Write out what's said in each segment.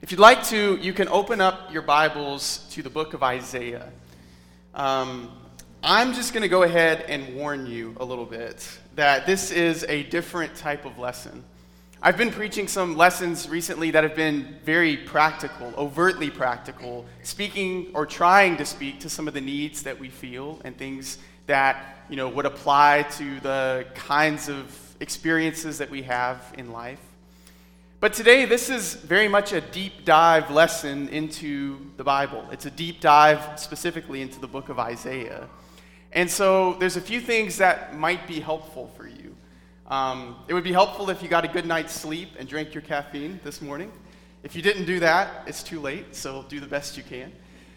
If you'd like to, you can open up your Bibles to the book of Isaiah. I'm just going to go ahead and warn you a little bit that this is a different type of lesson. I've been preaching some lessons recently that have been very practical, overtly practical, speaking or trying to speak to some of the needs that we feel and things that, would apply to the kinds of experiences that we have in life. But today, this is very much a deep dive lesson into the Bible. It's a deep dive specifically into the book of Isaiah. And so there's a few things that might be helpful for you. It would be helpful if you got a good night's sleep and drank your caffeine this morning. If you didn't do that, it's too late, so do the best you can.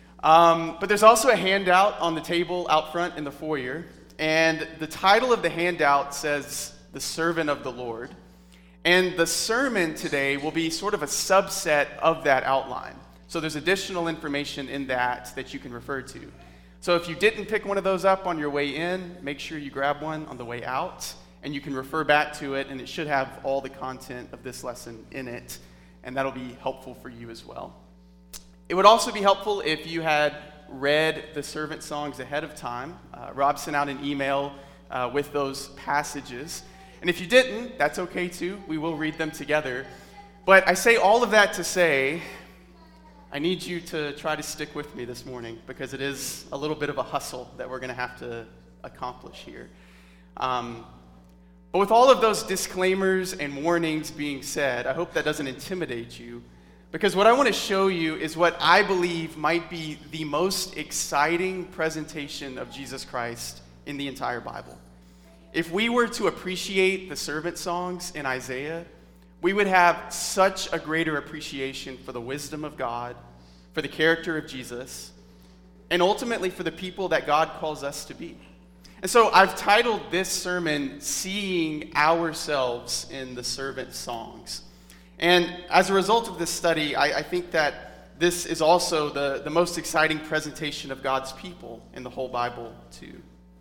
But there's also a handout on the table out front in the foyer. And the title of the handout says, "The Servant of the Lord." And the sermon today will be sort of a subset of that outline. So there's additional information in that you can refer to. So if you didn't pick one of those up on your way in, make sure you grab one on the way out, and you can refer back to it, and it should have all the content of this lesson in it, and that'll be helpful for you as well. It would also be helpful if you had read the servant songs ahead of time. Rob sent out an email with those passages. And if you didn't, that's okay too. We will read them together. But I say all of that to say, I need you to try to stick with me this morning because it is a little bit of a hustle that we're going to have to accomplish here. But with all of those disclaimers and warnings being said, I hope that doesn't intimidate you, because what I want to show you is what I believe might be the most exciting presentation of Jesus Christ in the entire Bible. If we were to appreciate the servant songs in Isaiah, we would have such a greater appreciation for the wisdom of God, for the character of Jesus, and ultimately for the people that God calls us to be. And so I've titled this sermon, "Seeing Ourselves in the Servant Songs." And as a result of this study, I think that this is also the most exciting presentation of God's people in the whole Bible too.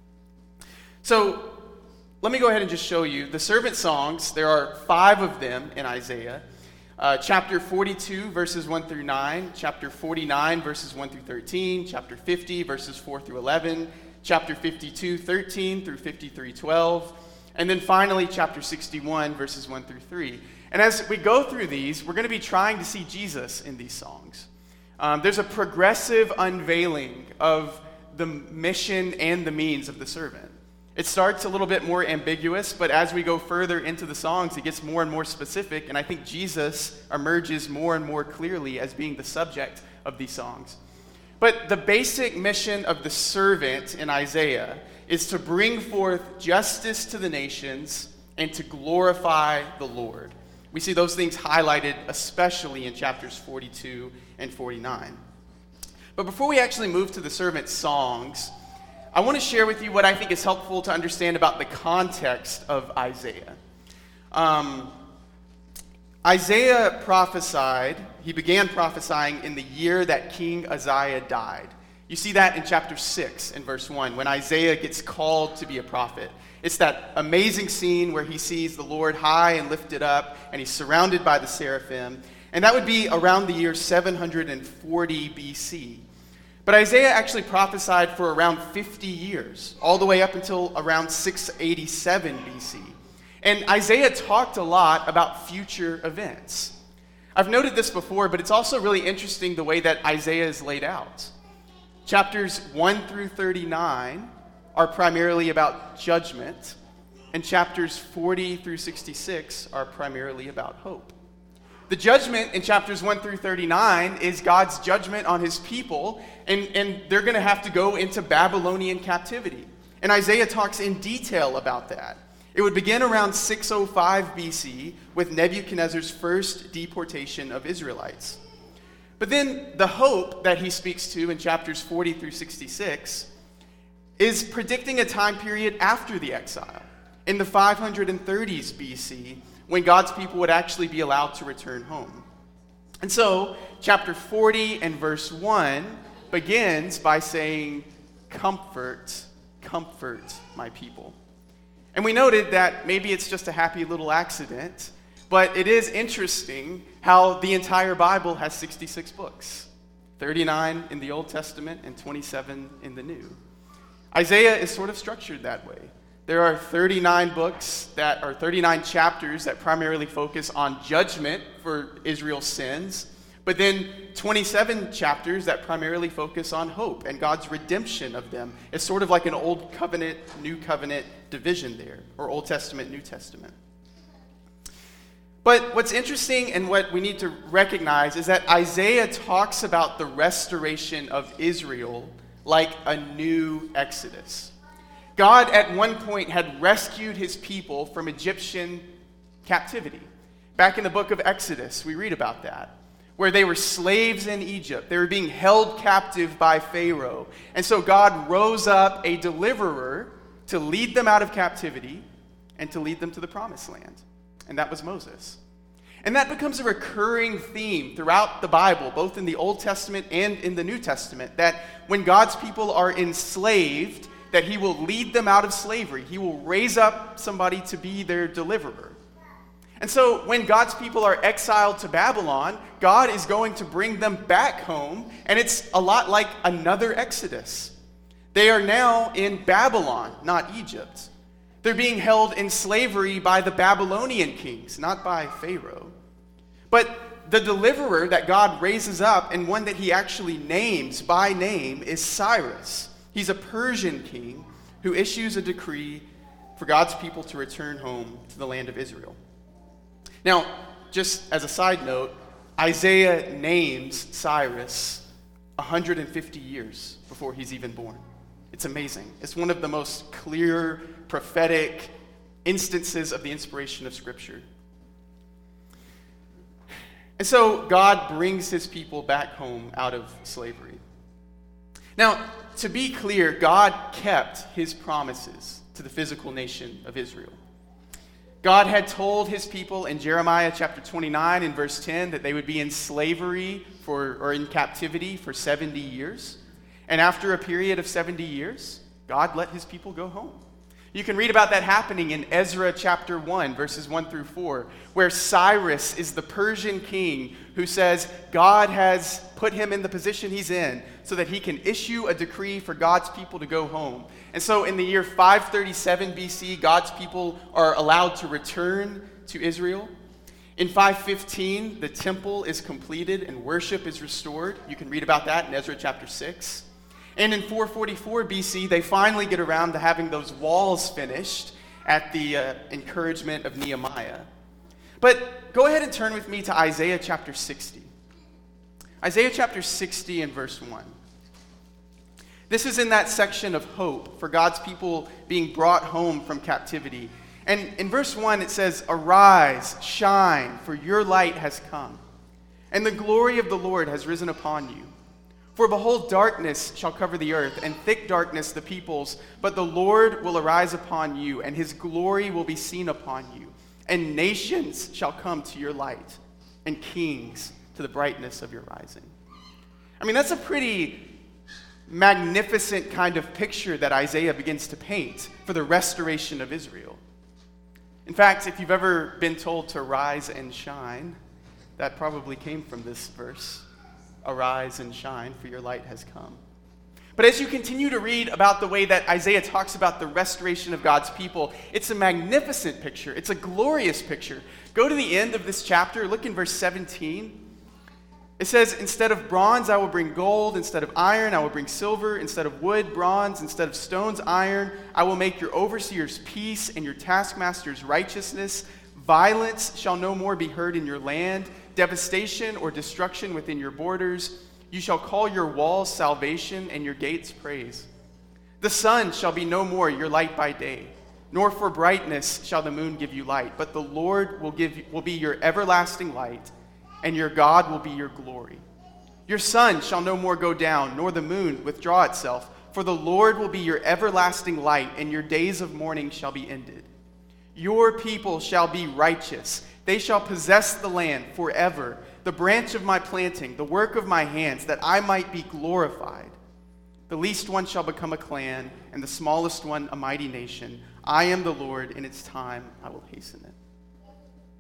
So let me go ahead and just show you the servant songs. There are 5 of them in Isaiah. Chapter 42, verses 1 through 9. Chapter 49, verses 1 through 13. Chapter 50, verses 4 through 11. Chapter 52, 13 through 53, 12. And then finally, chapter 61, verses 1 through 3. And as we go through these, we're going to be trying to see Jesus in these songs. There's a progressive unveiling of the mission and the means of the servant. It starts a little bit more ambiguous, but as we go further into the songs, it gets more and more specific, and I think Jesus emerges more and more clearly as being the subject of these songs. But the basic mission of the servant in Isaiah is to bring forth justice to the nations and to glorify the Lord. We see those things highlighted especially in chapters 42 and 49. But before we actually move to the servant songs, I want to share with you what I think is helpful to understand about the context of Isaiah. Isaiah prophesied, he began prophesying in the year that King Uzziah died. You see that in chapter 6 and verse 1, when Isaiah gets called to be a prophet. It's that amazing scene where he sees the Lord high and lifted up, and he's surrounded by the seraphim. And that would be around the year 740 BC. But Isaiah actually prophesied for around 50 years, all the way up until around 687 BC. And Isaiah talked a lot about future events. I've noted this before, but it's also really interesting the way that Isaiah is laid out. Chapters 1 through 39 are primarily about judgment, and chapters 40 through 66 are primarily about hope. The judgment in chapters 1 through 39 is God's judgment on his people, and they're going to have to go into Babylonian captivity. And Isaiah talks in detail about that. It would begin around 605 BC with Nebuchadnezzar's first deportation of Israelites. But then the hope that he speaks to in chapters 40 through 66 is predicting a time period after the exile, in the 530s BC, when God's people would actually be allowed to return home. And so, chapter 40 and verse 1 begins by saying, "Comfort, comfort my people." And we noted that maybe it's just a happy little accident, but it is interesting how the entire Bible has 66 books, 39 in the Old Testament and 27 in the New. Isaiah is sort of structured that way. There are 39 books that are 39 chapters that primarily focus on judgment for Israel's sins, but then 27 chapters that primarily focus on hope and God's redemption of them. It's sort of like an Old Covenant, New Covenant division there, or Old Testament, New Testament. But what's interesting and what we need to recognize is that Isaiah talks about the restoration of Israel like a new Exodus. God at one point had rescued his people from Egyptian captivity. Back in the book of Exodus, we read about that, where they were slaves in Egypt. They were being held captive by Pharaoh. And so God rose up a deliverer to lead them out of captivity and to lead them to the promised land. And that was Moses. And that becomes a recurring theme throughout the Bible, both in the Old Testament and in the New Testament, that when God's people are enslaved, that he will lead them out of slavery. He will raise up somebody to be their deliverer. And so when God's people are exiled to Babylon, God is going to bring them back home, and it's a lot like another Exodus. They are now in Babylon, not Egypt. They're being held in slavery by the Babylonian kings, not by Pharaoh. But the deliverer that God raises up, and one that he actually names by name, is Cyrus. He's a Persian king who issues a decree for God's people to return home to the land of Israel. Now, just as a side note, Isaiah names Cyrus 150 years before he's even born. It's amazing. It's one of the most clear, prophetic instances of the inspiration of Scripture. And so God brings his people back home out of slavery. Now, to be clear, God kept his promises to the physical nation of Israel. God had told his people in Jeremiah chapter 29 and verse 10 that they would be in slavery or in captivity for 70 years. And after a period of 70 years, God let his people go home. You can read about that happening in Ezra chapter 1, verses 1 through 4, where Cyrus is the Persian king who says God has put him in the position he's in so that he can issue a decree for God's people to go home. And so in the year 537 BC, God's people are allowed to return to Israel. In 515, the temple is completed and worship is restored. You can read about that in Ezra chapter 6. And in 444 BC, they finally get around to having those walls finished at the encouragement of Nehemiah. But go ahead and turn with me to Isaiah chapter 60. Isaiah chapter 60 and verse 1. This is in that section of hope for God's people being brought home from captivity. And in verse 1 it says, "Arise, shine, for your light has come, and the glory of the Lord has risen upon you. For behold, darkness shall cover the earth, and thick darkness the peoples, but the Lord will arise upon you, and his glory will be seen upon you. And nations shall come to your light, and kings to the brightness of your rising." I mean, that's a pretty magnificent kind of picture that Isaiah begins to paint for the restoration of Israel. In fact, if you've ever been told to rise and shine, that probably came from this verse. Arise and shine, for your light has come. But as you continue to read about the way that Isaiah talks about the restoration of God's people, it's a magnificent picture. It's a glorious picture. Go to the end of this chapter. Look in verse 17. It says, "Instead of bronze, I will bring gold. Instead of iron, I will bring silver. Instead of wood, bronze. Instead of stones, iron. I will make your overseers peace and your taskmasters righteousness. Violence shall no more be heard in your land, devastation or destruction within your borders. You shall call your walls salvation and your gates praise. The sun shall be no more your light by day, nor for brightness shall the moon give you light. But the Lord will be your everlasting light, and your God will be your glory. Your sun shall no more go down, nor the moon withdraw itself. For the Lord will be your everlasting light, and your days of mourning shall be ended. Your people shall be righteous. They shall possess the land forever, the branch of my planting, the work of my hands, that I might be glorified. The least one shall become a clan, and the smallest one a mighty nation. I am the Lord, in its time I will hasten it."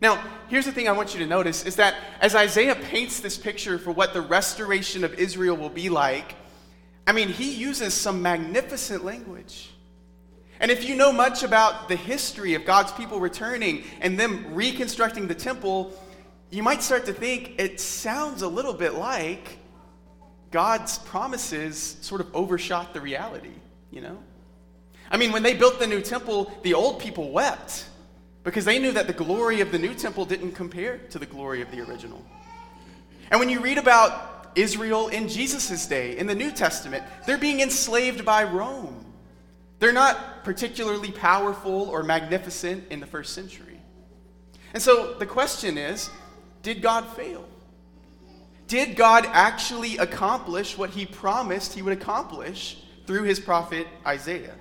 Now, here's the thing I want you to notice is that as Isaiah paints this picture for what the restoration of Israel will be like, he uses some magnificent language. And if you know much about the history of God's people returning and them reconstructing the temple, you might start to think it sounds a little bit like God's promises sort of overshot the reality, when they built the new temple, the old people wept because they knew that the glory of the new temple didn't compare to the glory of the original. And when you read about Israel in Jesus' day, in the New Testament, they're being enslaved by Rome. They're not particularly powerful or magnificent in the first century. And so the question is, did God fail? Did God actually accomplish what he promised he would accomplish through his prophet Isaiah?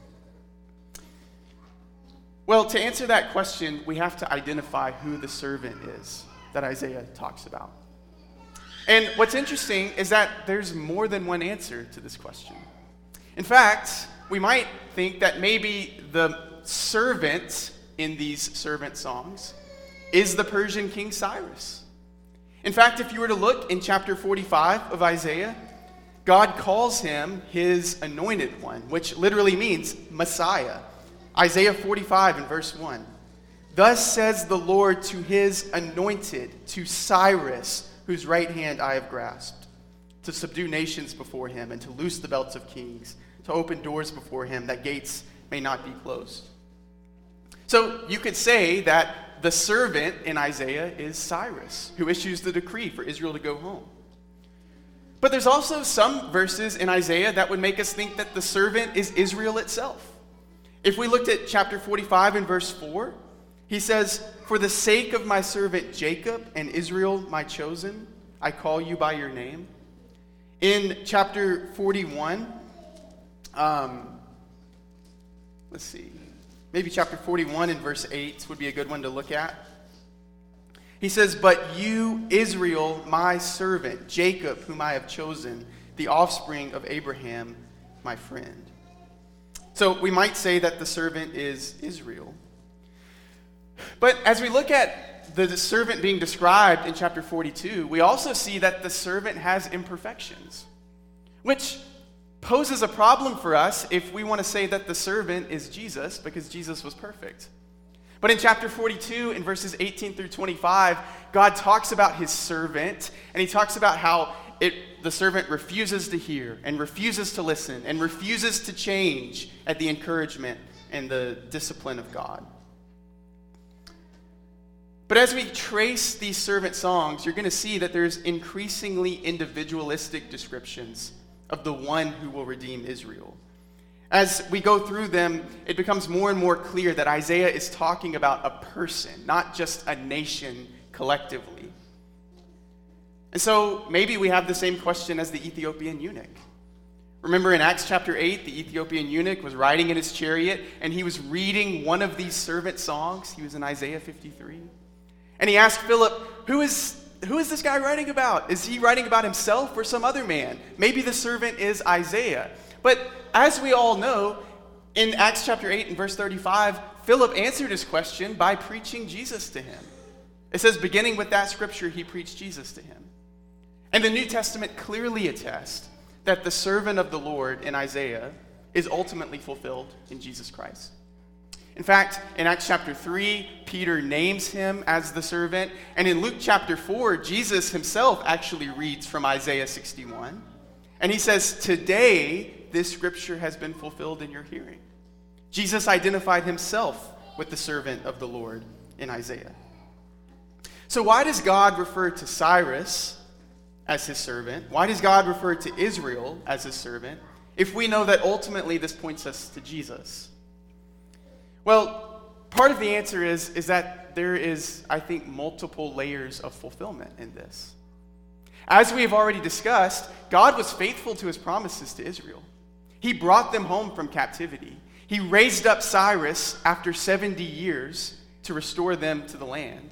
Well, to answer that question, we have to identify who the servant is that Isaiah talks about. And what's interesting is that there's more than one answer to this question. In fact, we might think that maybe the servant in these servant songs is the Persian King Cyrus. In fact, if you were to look in chapter 45 of Isaiah, God calls him his anointed one, which literally means Messiah. Isaiah 45 in verse 1. Thus says the Lord to his anointed, to Cyrus, whose right hand I have grasped, to subdue nations before him and to loose the belts of kings, to open doors before him that gates may not be closed. So you could say that the servant in Isaiah is Cyrus, who issues the decree for Israel to go home. But there's also some verses in Isaiah that would make us think that the servant is Israel itself. If we looked at chapter 45 and verse 4, he says, "For the sake of my servant Jacob and Israel, my chosen, I call you by your name." In chapter 41, maybe chapter 41 and verse 8 would be a good one to look at. He says, "But you, Israel, my servant, Jacob, whom I have chosen, the offspring of Abraham, my friend." So we might say that the servant is Israel. But as we look at the servant being described in chapter 42, we also see that the servant has imperfections, which poses a problem for us if we want to say that the servant is Jesus, because Jesus was perfect. But in chapter 42, in verses 18 through 25, God talks about his servant, and he talks about how the servant refuses to hear and refuses to listen and refuses to change at the encouragement and the discipline of God. But as we trace these servant songs, you're going to see that there's increasingly individualistic descriptions of the one who will redeem Israel. As we go through them, it becomes more and more clear that Isaiah is talking about a person, not just a nation collectively. And so maybe we have the same question as the Ethiopian eunuch. Remember in Acts chapter 8, the Ethiopian eunuch was riding in his chariot, and he was reading one of these servant songs. He was in Isaiah 53. And he asked Philip, who is this guy writing about? Is he writing about himself or some other man? Maybe the servant is Isaiah. But as we all know, in Acts chapter 8 and verse 35, Philip answered his question by preaching Jesus to him. It says, beginning with that scripture, he preached Jesus to him. And the New Testament clearly attests that the servant of the Lord in Isaiah is ultimately fulfilled in Jesus Christ. In fact, in Acts chapter 3, Peter names him as the servant. And in Luke chapter 4, Jesus himself actually reads from Isaiah 61. And he says, today, this scripture has been fulfilled in your hearing. Jesus identified himself with the servant of the Lord in Isaiah. So why does God refer to Cyrus as his servant? Why does God refer to Israel as his servant if we know that ultimately this points us to Jesus? Well, part of the answer is that there is, I think, multiple layers of fulfillment in this. As we have already discussed, God was faithful to his promises to Israel. He brought them home from captivity. He raised up Cyrus after 70 years to restore them to the land.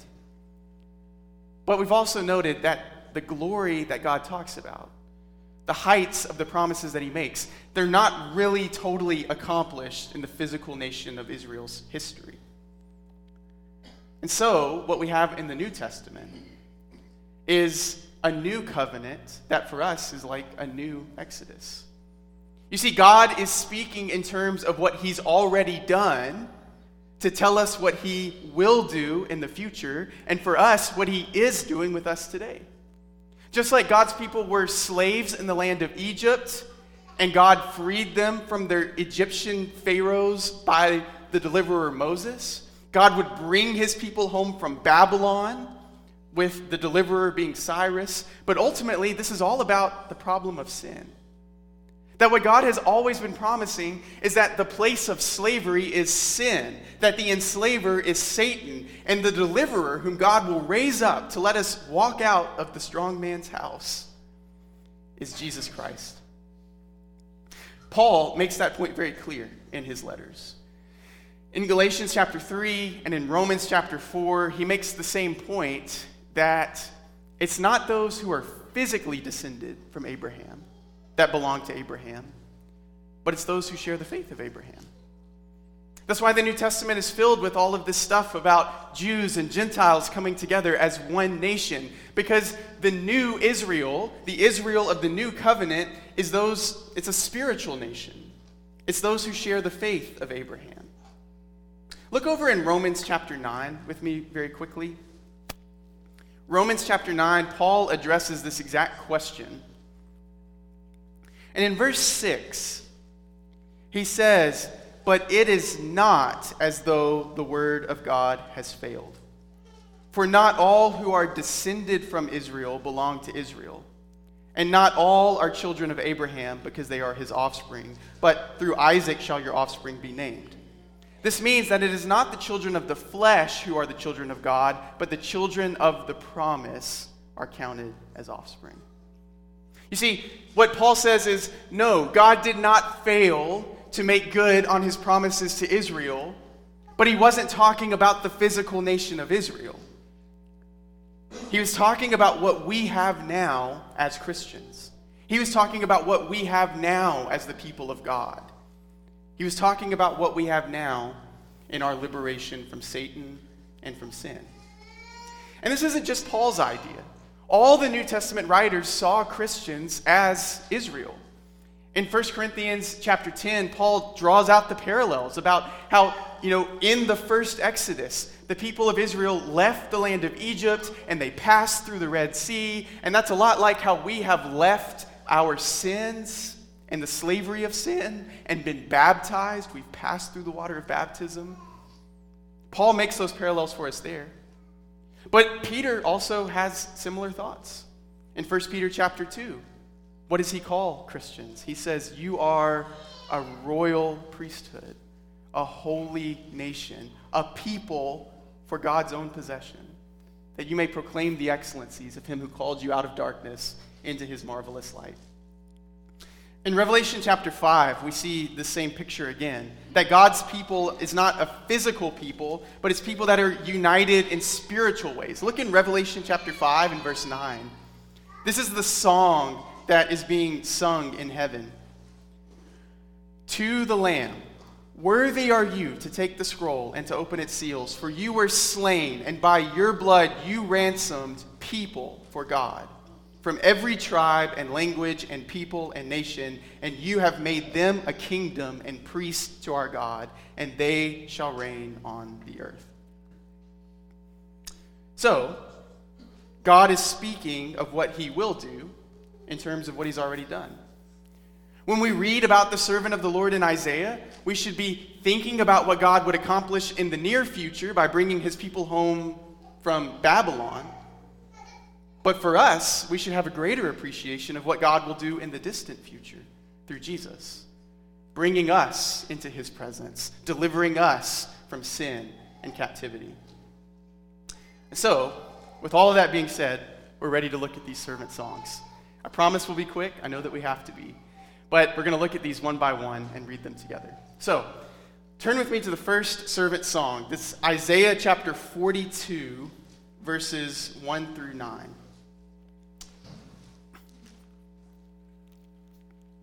But we've also noted that the glory that God talks about, the heights of the promises that he makes, they're not really totally accomplished in the physical nation of Israel's history. And so, what we have in the New Testament is a new covenant that for us is like a new Exodus. You see, God is speaking in terms of what he's already done to tell us what he will do in the future, and for us, what he is doing with us today. Just like God's people were slaves in the land of Egypt, and God freed them from their Egyptian pharaohs by the deliverer Moses, God would bring his people home from Babylon, with the deliverer being Cyrus. But ultimately, this is all about the problem of sin. That what God has always been promising is that the place of slavery is sin, that the enslaver is Satan, and the deliverer whom God will raise up to let us walk out of the strong man's house is Jesus Christ. Paul makes that point very clear in his letters. In Galatians chapter 3 and in Romans chapter 4, he makes the same point that it's not those who are physically descended from Abraham that belong to Abraham, but it's those who share the faith of Abraham. That's why the New Testament is filled with all of this stuff about Jews and Gentiles coming together as one nation, because the new Israel, the Israel of the new covenant, it's a spiritual nation. It's those who share the faith of Abraham. Look over in Romans chapter 9 with me very quickly. Romans chapter 9, Paul addresses this exact question. And in verse 6, he says, "But it is not as though the word of God has failed. For not all who are descended from Israel belong to Israel. And not all are children of Abraham because they are his offspring. But through Isaac shall your offspring be named." This means that it is not the children of the flesh who are the children of God, but the children of the promise are counted as offspring. You see, what Paul says is, no, God did not fail to make good on his promises to Israel, but he wasn't talking about the physical nation of Israel. He was talking about what we have now as Christians. He was talking about what we have now as the people of God. He was talking about what we have now in our liberation from Satan and from sin. And this isn't just Paul's idea. All the New Testament writers saw Christians as Israel. In 1 Corinthians chapter 10, Paul draws out the parallels about how, in the first Exodus, the people of Israel left the land of Egypt and they passed through the Red Sea. And that's a lot like how we have left our sins and the slavery of sin and been baptized. We've passed through the water of baptism. Paul makes those parallels for us there. But Peter also has similar thoughts. In 1 Peter chapter 2, what does he call Christians? He says, "You are a royal priesthood, a holy nation, a people for God's own possession, that you may proclaim the excellencies of him who called you out of darkness into his marvelous light." In Revelation chapter 5, we see the same picture again, that God's people is not a physical people, but it's people that are united in spiritual ways. Look in Revelation chapter 5 and verse 9. This is the song that is being sung in heaven. "To the Lamb, worthy are you to take the scroll and to open its seals, for you were slain, and by your blood you ransomed people for God, from every tribe and language and people and nation, and you have made them a kingdom and priests to our God, and they shall reign on the earth." So, God is speaking of what he will do in terms of what he's already done. When we read about the servant of the Lord in Isaiah, we should be thinking about what God would accomplish in the near future by bringing his people home from Babylon. But for us, we should have a greater appreciation of what God will do in the distant future through Jesus, bringing us into his presence, delivering us from sin and captivity. And so, with all of that being said, we're ready to look at these servant songs. I promise we'll be quick. I know that we have to be. But we're going to look at these one by one and read them together. So, turn with me to the first servant song. This is Isaiah chapter 42, verses 1 through 9.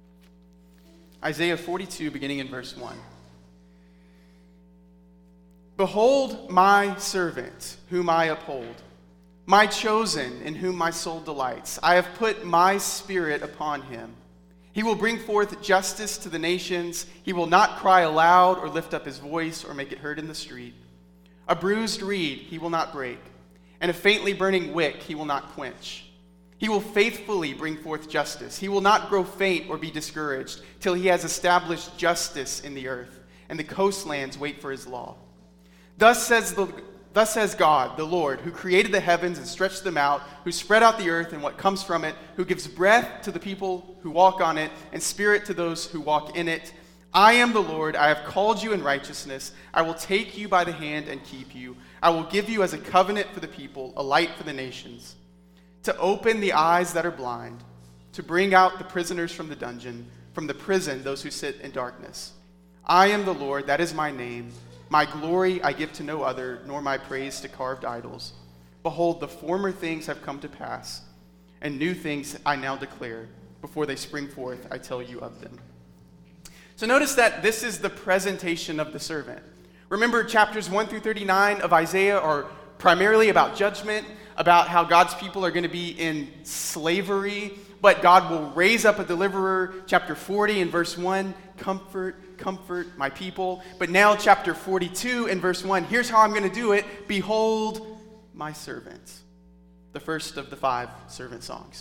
Isaiah 42, beginning in verse 1. Behold my servant, whom I uphold, my chosen, in whom my soul delights. I have put my spirit upon him. He will bring forth justice to the nations. He will not cry aloud or lift up his voice or make it heard in the street. A bruised reed he will not break, and a faintly burning wick he will not quench. He will faithfully bring forth justice. He will not grow faint or be discouraged till he has established justice in the earth, and the coastlands wait for his law. Thus says God, the Lord, who created the heavens and stretched them out, who spread out the earth and what comes from it, who gives breath to the people who walk on it, and spirit to those who walk in it. I am the Lord. I have called you in righteousness. I will take you by the hand and keep you. I will give you as a covenant for the people, a light for the nations, to open the eyes that are blind, to bring out the prisoners from the dungeon, from the prison those who sit in darkness. I am the Lord, that is my name. My glory I give to no other, nor my praise to carved idols. Behold, the former things have come to pass, and new things I now declare. Before they spring forth, I tell you of them. So notice that this is the presentation of the servant. Remember, chapters 1 through 39 of Isaiah are primarily about judgment, about how God's people are going to be in slavery, but God will raise up a deliverer. Chapter 40 and verse 1, comfort my people. But now chapter 42 and verse 1, here's how I'm going to do it. Behold my servant. The first of the 5 servant songs.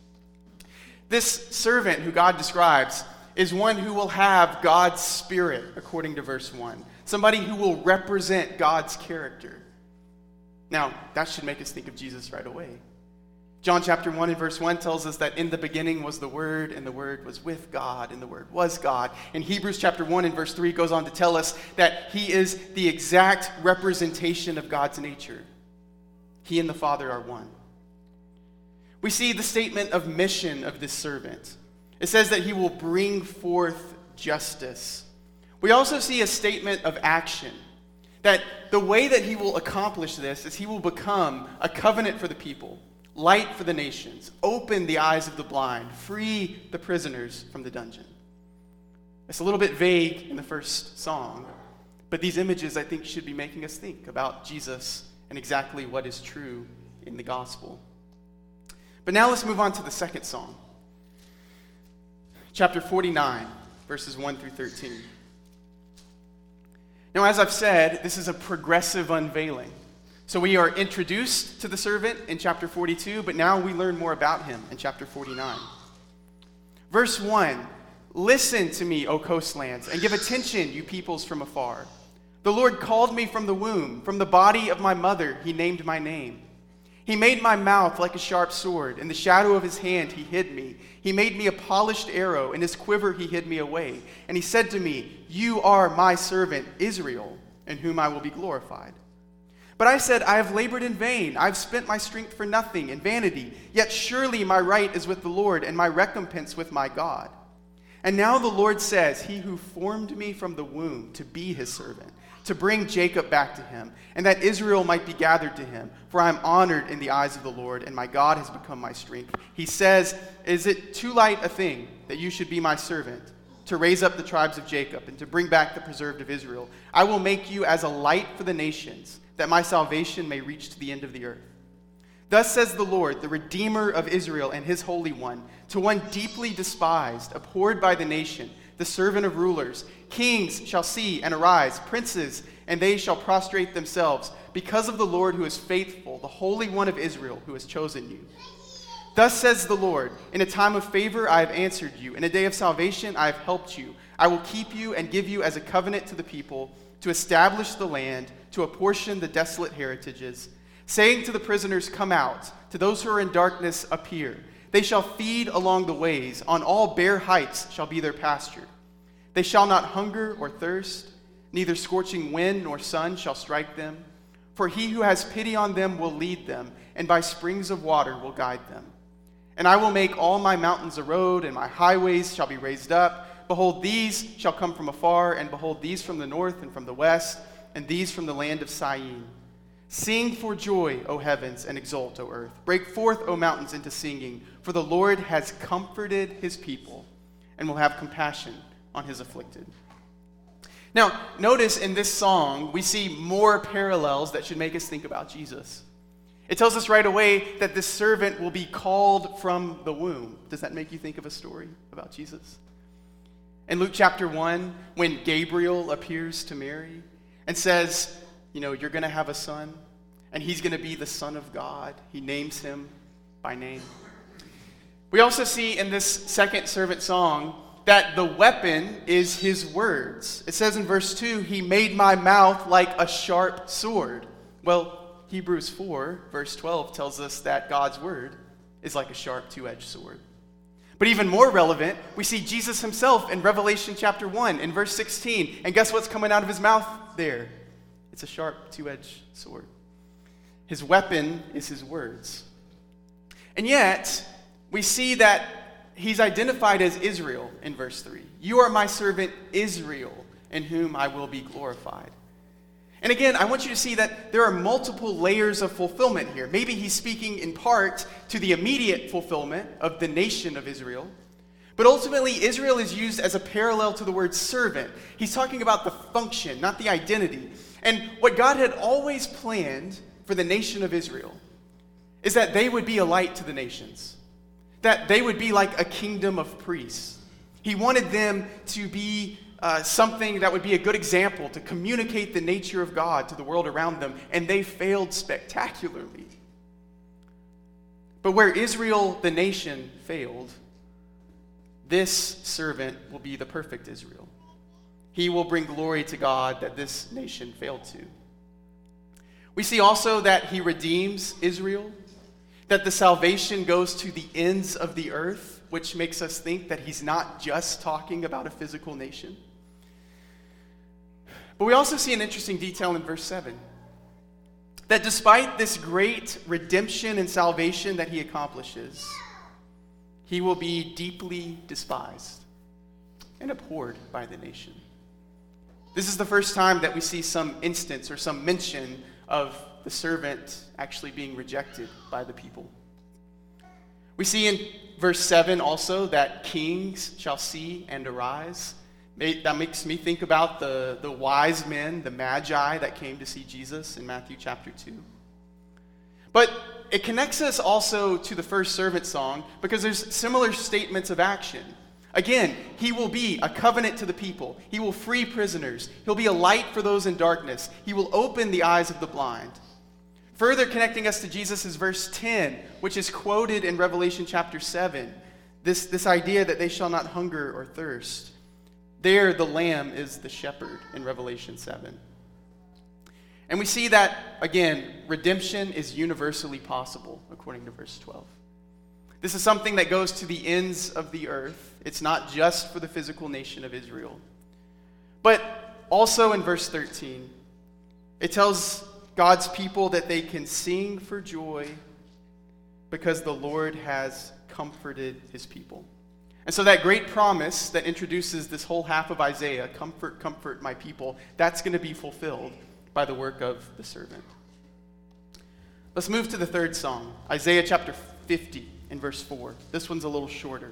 This servant who God describes is one who will have God's spirit, according to verse 1. Somebody who will represent God's character. Now, that should make us think of Jesus right away. John chapter 1 and verse 1 tells us that in the beginning was the Word, and the Word was with God, and the Word was God. And Hebrews chapter 1 and verse 3 goes on to tell us that he is the exact representation of God's nature. He and the Father are one. We see the statement of mission of this servant. It says that he will bring forth justice. We also see a statement of action. That the way that he will accomplish this is he will become a covenant for the people, light for the nations, open the eyes of the blind, free the prisoners from the dungeon. It's a little bit vague in the first song, but these images, I think, should be making us think about Jesus and exactly what is true in the gospel. But now let's move on to the second song. Chapter 49, verses 1 through 13. Now, as I've said, this is a progressive unveiling. So we are introduced to the servant in chapter 42, but now we learn more about him in chapter 49. Verse 1, listen to me, O coastlands, and give attention, you peoples from afar. The Lord called me from the womb, from the body of my mother, he named my name. He made my mouth like a sharp sword. In the shadow of his hand he hid me. He made me a polished arrow. In his quiver he hid me away. And he said to me, you are my servant Israel, in whom I will be glorified. But I said, I have labored in vain. I have spent my strength for nothing, in vanity. Yet surely my right is with the Lord, and my recompense with my God. And now the Lord says, he who formed me from the womb to be his servant, to bring Jacob back to him, and that Israel might be gathered to him. For I am honored in the eyes of the Lord, and my God has become my strength. He says, is it too light a thing that you should be my servant, to raise up the tribes of Jacob, and to bring back the preserved of Israel? I will make you as a light for the nations, that my salvation may reach to the end of the earth. Thus says the Lord, the Redeemer of Israel and his Holy One, to one deeply despised, abhorred by the nation, the servant of rulers. Kings shall see and arise, princes, and they shall prostrate themselves, because of the Lord who is faithful, the Holy One of Israel who has chosen you. Thus says the Lord, in a time of favor I have answered you, in a day of salvation I have helped you. I will keep you and give you as a covenant to the people, to establish the land, to apportion the desolate heritages, saying to the prisoners, come out, to those who are in darkness, appear. They shall feed along the ways, on all bare heights shall be their pasture. They shall not hunger or thirst, neither scorching wind nor sun shall strike them. For he who has pity on them will lead them, and by springs of water will guide them. And I will make all my mountains a road, and my highways shall be raised up. Behold, these shall come from afar, and behold, these from the north and from the west, and these from the land of Syene. Sing for joy, O heavens, and exult, O earth. Break forth, O mountains, into singing, for the Lord has comforted his people and will have compassion on his afflicted. Now, notice in this song, we see more parallels that should make us think about Jesus. It tells us right away that this servant will be called from the womb. Does that make you think of a story about Jesus? In Luke chapter 1, when Gabriel appears to Mary and says, you're going to have a son, and he's going to be the Son of God. He names him by name. We also see in this second servant song that the weapon is his words. It says in verse 2, he made my mouth like a sharp sword. Well, Hebrews 4, verse 12 tells us that God's word is like a sharp two-edged sword. But even more relevant, we see Jesus himself in Revelation chapter 1 in verse 16. And guess what's coming out of his mouth there? It's a sharp two-edged sword. His weapon is his words. And yet, we see that he's identified as Israel in verse 3. You are my servant Israel, in whom I will be glorified. And again, I want you to see that there are multiple layers of fulfillment here. Maybe he's speaking in part to the immediate fulfillment of the nation of Israel. But ultimately, Israel is used as a parallel to the word servant. He's talking about the function, not the identity. And what God had always planned for the nation of Israel is that they would be a light to the nations. That they would be like a kingdom of priests. He wanted them to be something that would be a good example to communicate the nature of God to the world around them, and they failed spectacularly. But where Israel, the nation, failed, this servant will be the perfect Israel. He will bring glory to God that this nation failed to. We see also that he redeems Israel, that the salvation goes to the ends of the earth, which makes us think that he's not just talking about a physical nation. But we also see an interesting detail in verse 7. That despite this great redemption and salvation that he accomplishes, he will be deeply despised and abhorred by the nation. This is the first time that we see some instance or some mention of the servant actually being rejected by the people. We see in verse 7 also that kings shall see and arise. That makes me think about the wise men, the magi that came to see Jesus in Matthew chapter 2. But it connects us also to the first servant song because there's similar statements of action. Again, he will be a covenant to the people. He will free prisoners. He'll be a light for those in darkness. He will open the eyes of the blind. Further connecting us to Jesus is verse 10, which is quoted in Revelation chapter 7. This idea that they shall not hunger or thirst. There, the Lamb is the shepherd in Revelation 7. And we see that, again, redemption is universally possible, according to verse 12. This is something that goes to the ends of the earth. It's not just for the physical nation of Israel. But also in verse 13, it tells God's people that they can sing for joy because the Lord has comforted his people. And so that great promise that introduces this whole half of Isaiah, comfort, comfort my people, that's going to be fulfilled by the work of the servant. Let's move to the third song, Isaiah chapter 50 in verse 4. This one's a little shorter.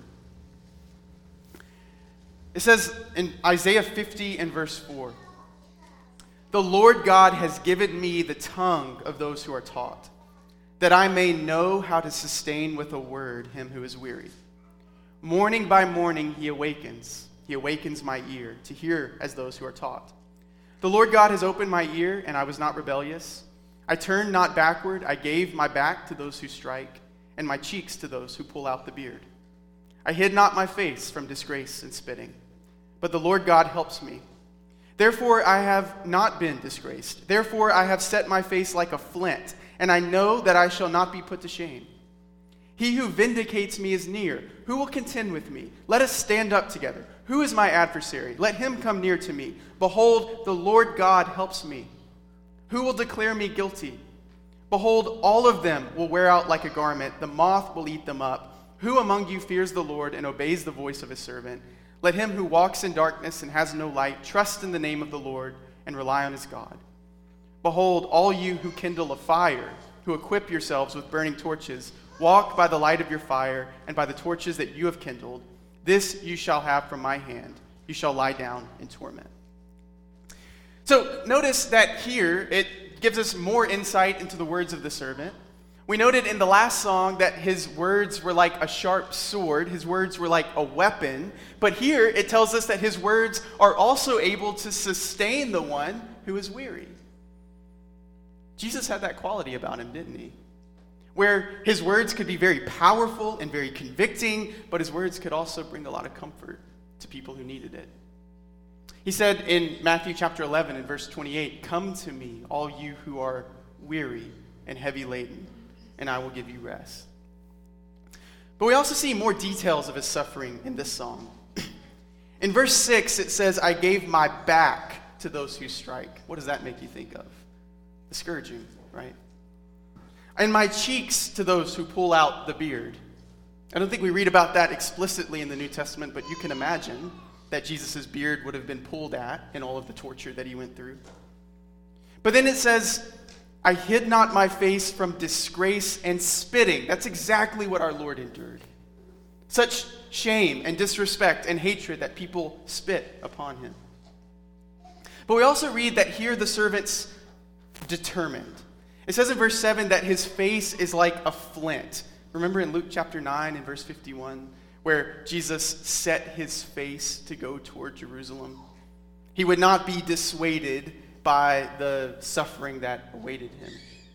It says in Isaiah 50 and verse 4, "The Lord God has given me the tongue of those who are taught, that I may know how to sustain with a word him who is weary. Morning by morning he awakens my ear to hear as those who are taught. The Lord God has opened my ear, and I was not rebellious. I turned not backward. I gave my back to those who strike, and my cheeks to those who pull out the beard. I hid not my face from disgrace and spitting, but the Lord God helps me. Therefore I have not been disgraced. Therefore I have set my face like a flint, and I know that I shall not be put to shame. He who vindicates me is near. Who will contend with me? Let us stand up together. Who is my adversary? Let him come near to me. Behold, the Lord God helps me. Who will declare me guilty? Behold, all of them will wear out like a garment. The moth will eat them up. Who among you fears the Lord and obeys the voice of his servant? Let him who walks in darkness and has no light trust in the name of the Lord and rely on his God. Behold, all you who kindle a fire, who equip yourselves with burning torches, walk by the light of your fire and by the torches that you have kindled. This you shall have from my hand. You shall lie down in torment." So notice that here it gives us more insight into the words of the servant. We noted in the last song that his words were like a sharp sword. His words were like a weapon. But here it tells us that his words are also able to sustain the one who is weary. Jesus had that quality about him, didn't he? Where his words could be very powerful and very convicting, but his words could also bring a lot of comfort to people who needed it. He said in Matthew chapter 11 and verse 28, "Come to me, all you who are weary and heavy laden, and I will give you rest." But we also see more details of his suffering in this song. In verse 6, it says, "I gave my back to those who strike." What does that make you think of? The scourging, right? "And my cheeks to those who pull out the beard." I don't think we read about that explicitly in the New Testament, but you can imagine that Jesus' beard would have been pulled at in all of the torture that he went through. But then it says, "I hid not my face from disgrace and spitting." That's exactly what our Lord endured. Such shame and disrespect and hatred that people spit upon him. But we also read that here the servant's determined. It says in verse 7 that his face is like a flint. Remember in Luke chapter 9 and verse 51, where Jesus set his face to go toward Jerusalem? He would not be dissuaded by the suffering that awaited him.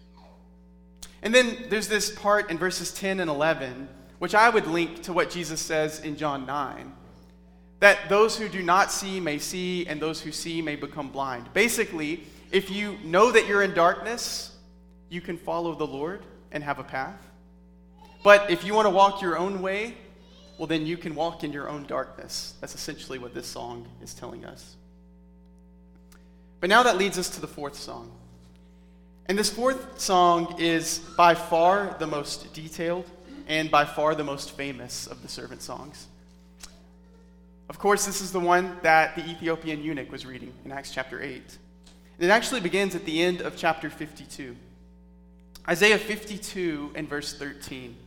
And then there's this part in verses 10 and 11, which I would link to what Jesus says in John 9, that those who do not see may see, and those who see may become blind. Basically, if you know that you're in darkness, you can follow the Lord and have a path. But if you want to walk your own way, well, then you can walk in your own darkness. That's essentially what this song is telling us. But now that leads us to the fourth song. And this fourth song is by far the most detailed and by far the most famous of the servant songs. Of course, this is the one that the Ethiopian eunuch was reading in Acts chapter 8. It actually begins at the end of chapter 52. Isaiah 52 and verse 13.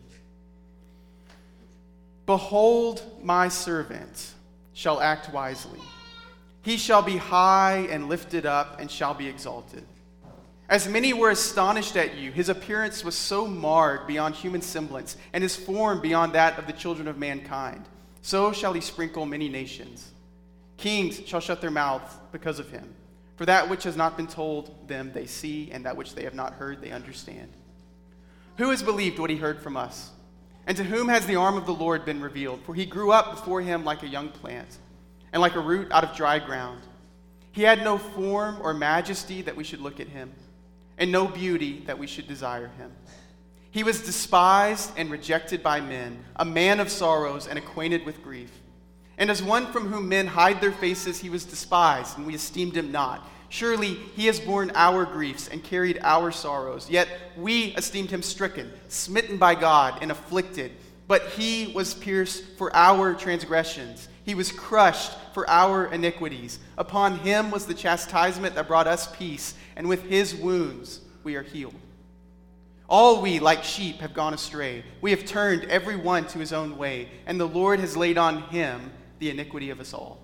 "Behold, my servant shall act wisely. He shall be high and lifted up and shall be exalted. As many were astonished at you, his appearance was so marred beyond human semblance, and his form beyond that of the children of mankind. So shall he sprinkle many nations. Kings shall shut their mouths because of him. For that which has not been told them they see, and that which they have not heard they understand. Who has believed what he heard from us? And to whom has the arm of the Lord been revealed? For he grew up before him like a young plant, and like a root out of dry ground. He had no form or majesty that we should look at him, and no beauty that we should desire him. He was despised and rejected by men, a man of sorrows and acquainted with grief. And as one from whom men hide their faces, he was despised, and we esteemed him not. Surely he has borne our griefs and carried our sorrows. Yet we esteemed him stricken, smitten by God, and afflicted. But he was pierced for our transgressions. He was crushed for our iniquities. Upon him was the chastisement that brought us peace, and with his wounds we are healed. All we, like sheep, have gone astray. We have turned every one to his own way, and the Lord has laid on him the iniquity of us all.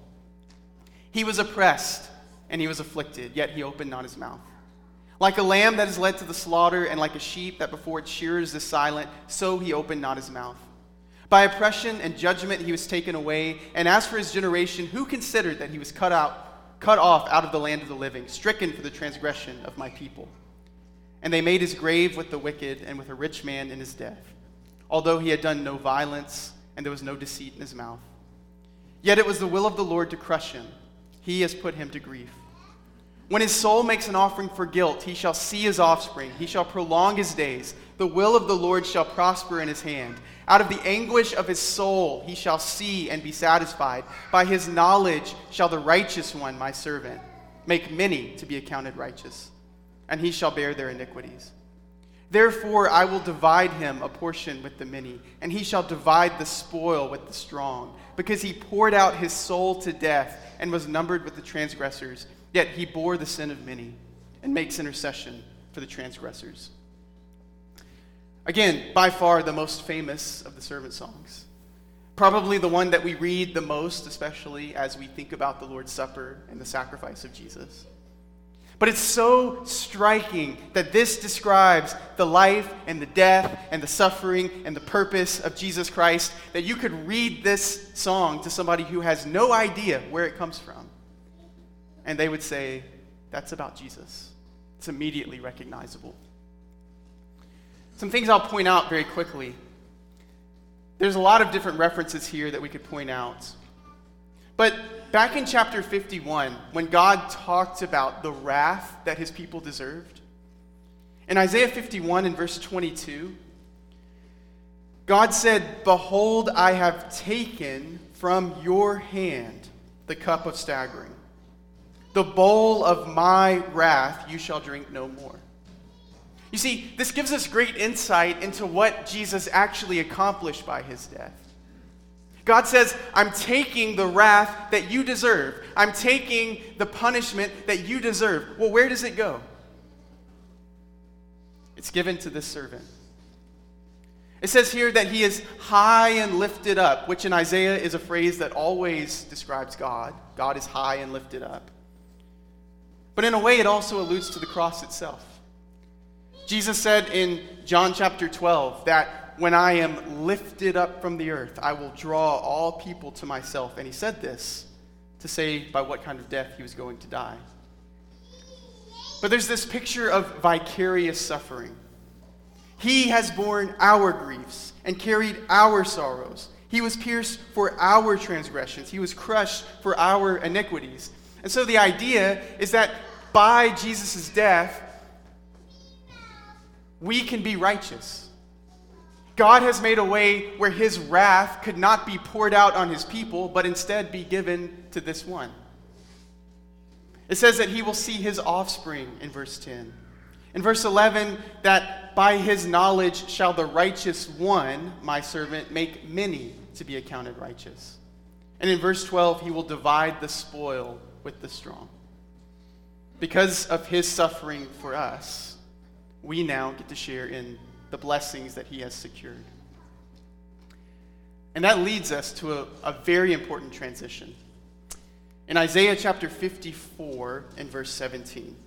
He was oppressed, and he was afflicted, yet he opened not his mouth. Like a lamb that is led to the slaughter, and like a sheep that before its shearers is silent, so he opened not his mouth. By oppression and judgment he was taken away, and as for his generation, who considered that he was cut off out of the land of the living, stricken for the transgression of my people? And they made his grave with the wicked, and with a rich man in his death, although he had done no violence, and there was no deceit in his mouth. Yet it was the will of the Lord to crush him. He has put him to grief. When his soul makes an offering for guilt, he shall see his offspring. He shall prolong his days. The will of the Lord shall prosper in his hand. Out of the anguish of his soul he shall see and be satisfied. By his knowledge shall the righteous one, my servant, make many to be accounted righteous, and he shall bear their iniquities. Therefore I will divide him a portion with the many, and he shall divide the spoil with the strong, because he poured out his soul to death and was numbered with the transgressors. Yet he bore the sin of many and makes intercession for the transgressors. Again, by far the most famous of the servant songs. Probably the one that we read the most, especially as we think about the Lord's Supper and the sacrifice of Jesus. But it's so striking that this describes the life and the death and the suffering and the purpose of Jesus Christ that you could read this song to somebody who has no idea where it comes from. And they would say, that's about Jesus. It's immediately recognizable. Some things I'll point out very quickly. There's a lot of different references here that we could point out. But back in chapter 51, when God talked about the wrath that his people deserved, in Isaiah 51 and verse 22, God said, "Behold, I have taken from your hand the cup of staggering. The bowl of my wrath you shall drink no more." You see, this gives us great insight into what Jesus actually accomplished by his death. God says, I'm taking the wrath that you deserve. I'm taking the punishment that you deserve. Well, where does it go? It's given to this servant. It says here that he is high and lifted up, which in Isaiah is a phrase that always describes God. God is high and lifted up. But in a way, it also alludes to the cross itself. Jesus said in John chapter 12 that when I am lifted up from the earth, I will draw all people to myself. And he said this to say by what kind of death he was going to die. But there's this picture of vicarious suffering. He has borne our griefs and carried our sorrows. He was pierced for our transgressions. He was crushed for our iniquities. And so the idea is that by Jesus' death, we can be righteous. God has made a way where his wrath could not be poured out on his people, but instead be given to this one. It says that he will see his offspring in verse 10. In verse 11, that by his knowledge shall the righteous one, my servant, make many to be accounted righteous. And in verse 12, he will divide the spoil with the strong. Because of his suffering for us, we now get to share in the blessings that he has secured. And that leads us to a very important transition. In Isaiah chapter 54 and verse 17.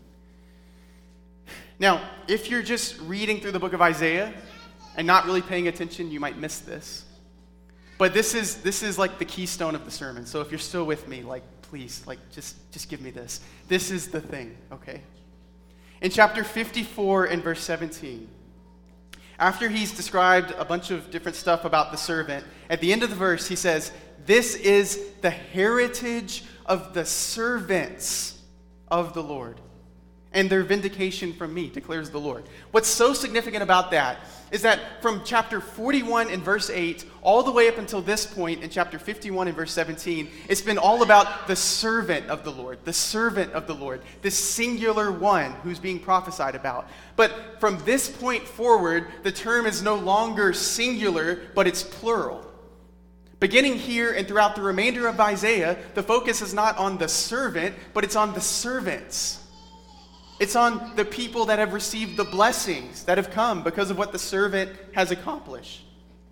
Now, if you're just reading through the book of Isaiah and not really paying attention, you might miss this. But this is like the keystone of the sermon. So if you're still with me, please, just give me this. This is the thing, okay? In chapter 54 and verse 17, after he's described a bunch of different stuff about the servant, at the end of the verse he says, "This is the heritage of the servants of the Lord, and their vindication from me, declares the Lord." What's so significant about that is that from chapter 41 and verse 8 all the way up until this point in chapter 51 and verse 17, it's been all about the servant of the Lord, this singular one who's being prophesied about. But from this point forward, the term is no longer singular, but it's plural. Beginning here and throughout the remainder of Isaiah, the focus is not on the servant, but it's on the servants. It's on the people that have received the blessings that have come because of what the servant has accomplished.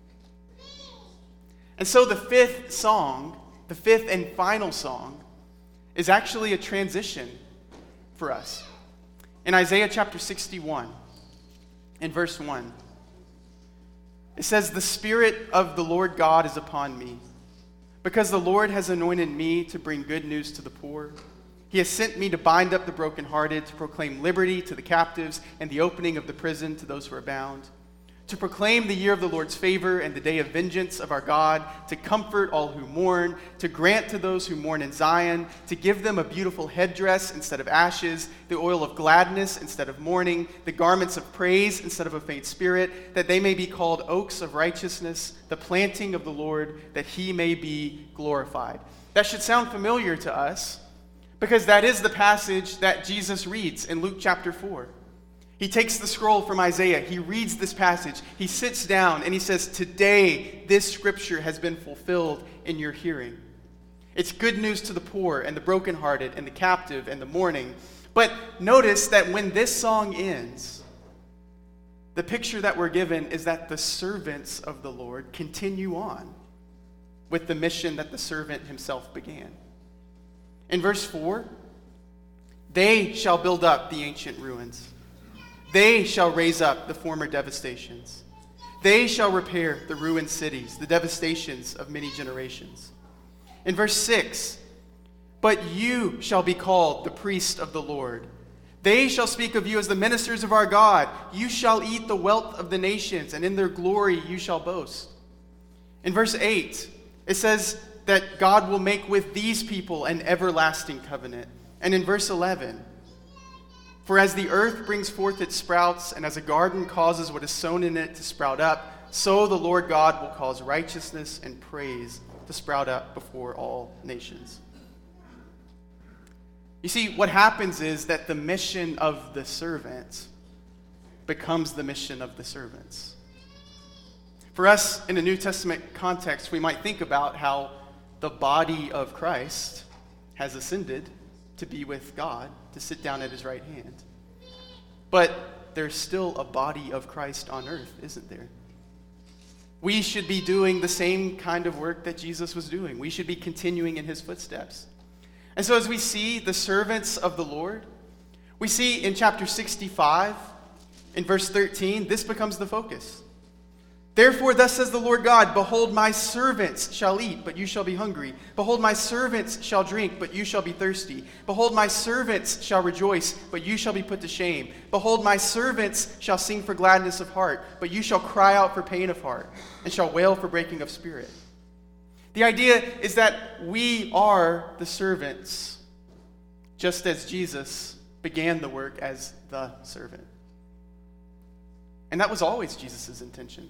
And so the fifth and final song, is actually a transition for us. In Isaiah chapter 61, in verse 1, it says, "The Spirit of the Lord God is upon me, because the Lord has anointed me to bring good news to the poor. He has sent me to bind up the brokenhearted, to proclaim liberty to the captives, and the opening of the prison to those who are bound, to proclaim the year of the Lord's favor and the day of vengeance of our God, to comfort all who mourn, to grant to those who mourn in Zion, to give them a beautiful headdress instead of ashes, the oil of gladness instead of mourning, the garments of praise instead of a faint spirit, that they may be called oaks of righteousness, the planting of the Lord, that he may be glorified." That should sound familiar to us, because that is the passage that Jesus reads in Luke chapter 4. He takes the scroll from Isaiah, he reads this passage, he sits down, and he says, "Today this scripture has been fulfilled in your hearing." It's good news to the poor and the brokenhearted and the captive and the mourning. But notice that when this song ends, the picture that we're given is that the servants of the Lord continue on with the mission that the servant himself began. In verse 4, They shall build up the ancient ruins. They shall raise up the former devastations. They shall repair the ruined cities, the devastations of many generations. In verse 6, but you shall be called the priest of the Lord. They shall speak of you as the ministers of our God. You shall eat the wealth of the nations, and in their glory you shall boast. In verse 8, it says that God will make with these people an everlasting covenant. And in verse 11, for as the earth brings forth its sprouts, and as a garden causes what is sown in it to sprout up, so the Lord God will cause righteousness and praise to sprout up before all nations. You see, what happens is that the mission of the servant becomes the mission of the servants. For us, in a New Testament context, we might think about how the body of Christ has ascended to be with God, to sit down at his right hand. But there's still a body of Christ on earth, isn't there? We should be doing the same kind of work that Jesus was doing. We should be continuing in his footsteps. And so as we see the servants of the Lord, we see in chapter 65, in verse 13, this becomes the focus. Therefore, thus says the Lord God, behold, my servants shall eat, but you shall be hungry. Behold, my servants shall drink, but you shall be thirsty. Behold, my servants shall rejoice, but you shall be put to shame. Behold, my servants shall sing for gladness of heart, but you shall cry out for pain of heart, and shall wail for breaking of spirit. The idea is that we are the servants, just as Jesus began the work as the servant. And that was always Jesus' intention.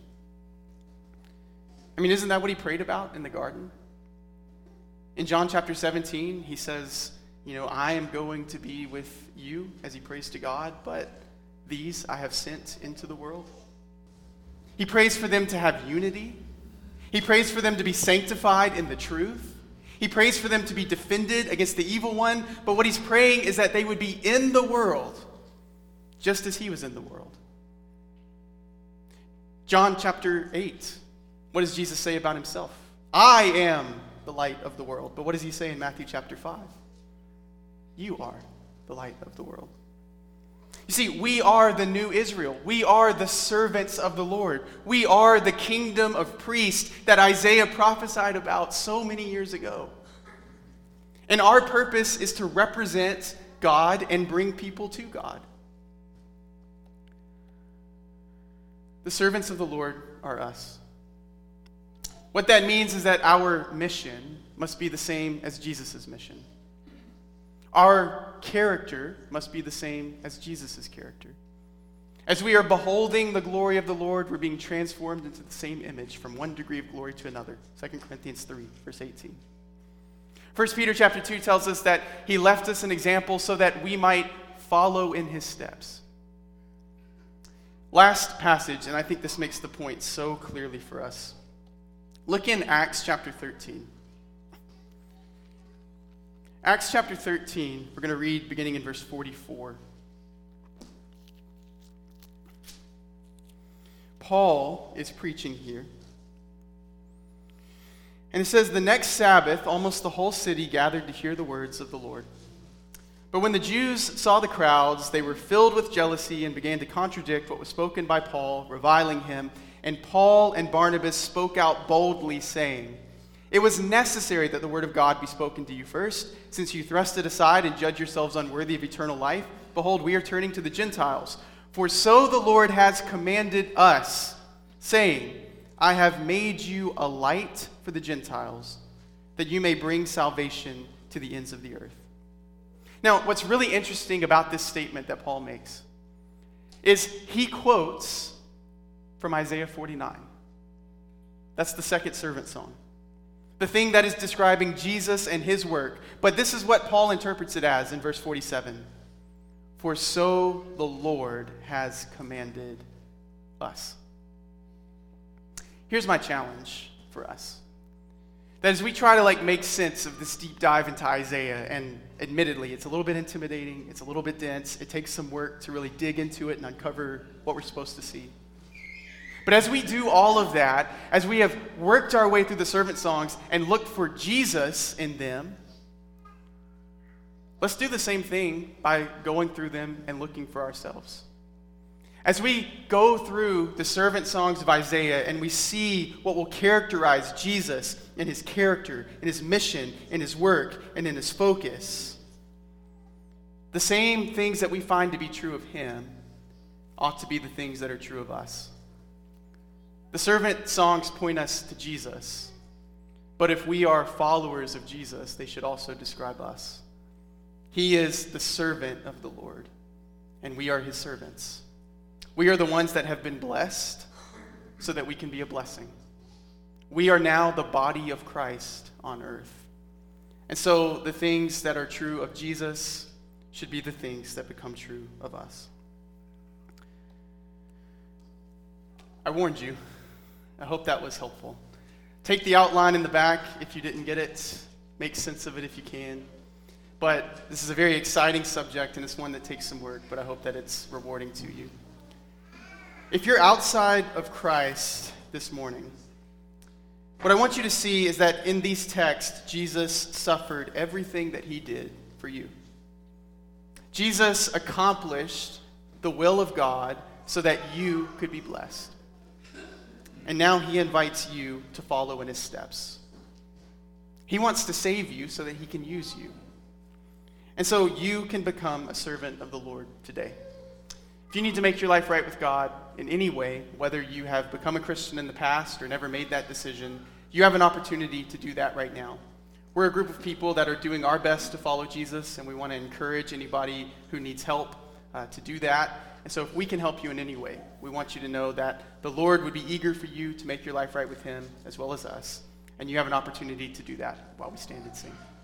I mean, isn't that what he prayed about in the garden? In John chapter 17, he says, I am going to be with you, as he prays to God, but these I have sent into the world. He prays for them to have unity. He prays for them to be sanctified in the truth. He prays for them to be defended against the evil one. But what he's praying is that they would be in the world, just as he was in the world. John chapter 8. What does Jesus say about himself? I am the light of the world. But what does he say in Matthew chapter 5? You are the light of the world. You see, we are the new Israel. We are the servants of the Lord. We are the kingdom of priests that Isaiah prophesied about so many years ago. And our purpose is to represent God and bring people to God. The servants of the Lord are us. What that means is that our mission must be the same as Jesus' mission. Our character must be the same as Jesus' character. As we are beholding the glory of the Lord, we're being transformed into the same image from one degree of glory to another. 2 Corinthians 3, verse 18. 1 Peter chapter 2 tells us that he left us an example so that we might follow in his steps. Last passage, and I think this makes the point so clearly for us. Look in Acts chapter 13. Acts chapter 13, we're going to read beginning in verse 44. Paul is preaching here. And it says, the next Sabbath, almost the whole city gathered to hear the words of the Lord. But when the Jews saw the crowds, they were filled with jealousy and began to contradict what was spoken by Paul, reviling him. And Paul and Barnabas spoke out boldly, saying, it was necessary that the word of God be spoken to you first, since you thrust it aside and judge yourselves unworthy of eternal life. Behold, we are turning to the Gentiles. For so the Lord has commanded us, saying, I have made you a light for the Gentiles, that you may bring salvation to the ends of the earth. Now, what's really interesting about this statement that Paul makes is he quotes from Isaiah 49. That's the second servant song. The thing that is describing Jesus and his work. But this is what Paul interprets it as in verse 47. For so the Lord has commanded us. Here's my challenge for us. That as we try to make sense of this deep dive into Isaiah, and admittedly, it's a little bit intimidating, it's a little bit dense, it takes some work to really dig into it and uncover what we're supposed to see. But as we do all of that, as we have worked our way through the servant songs and looked for Jesus in them, Let's do the same thing by going through them and looking for ourselves. As we go through the servant songs of Isaiah and we see what will characterize Jesus in his character, in his mission, in his work, and in his focus, the same things that we find to be true of him ought to be the things that are true of us. The servant songs point us to Jesus, but if we are followers of Jesus, they should also describe us. He is the servant of the Lord, and we are his servants. We are the ones that have been blessed so that we can be a blessing. We are now the body of Christ on earth. And so the things that are true of Jesus should be the things that become true of us. I warned you. I hope that was helpful. Take the outline in the back if you didn't get it. Make sense of it if you can. But this is a very exciting subject, and it's one that takes some work, but I hope that it's rewarding to you. If you're outside of Christ this morning, what I want you to see is that in these texts, Jesus suffered everything that he did for you. Jesus accomplished the will of God so that you could be blessed. And now he invites you to follow in his steps. He wants to save you so that he can use you. And so you can become a servant of the Lord today. If you need to make your life right with God in any way, whether you have become a Christian in the past or never made that decision, you have an opportunity to do that right now. We're a group of people that are doing our best to follow Jesus, and we want to encourage anybody who needs help to do that. And so if we can help you in any way, we want you to know that the Lord would be eager for you to make your life right with him as well as us. And you have an opportunity to do that while we stand and sing.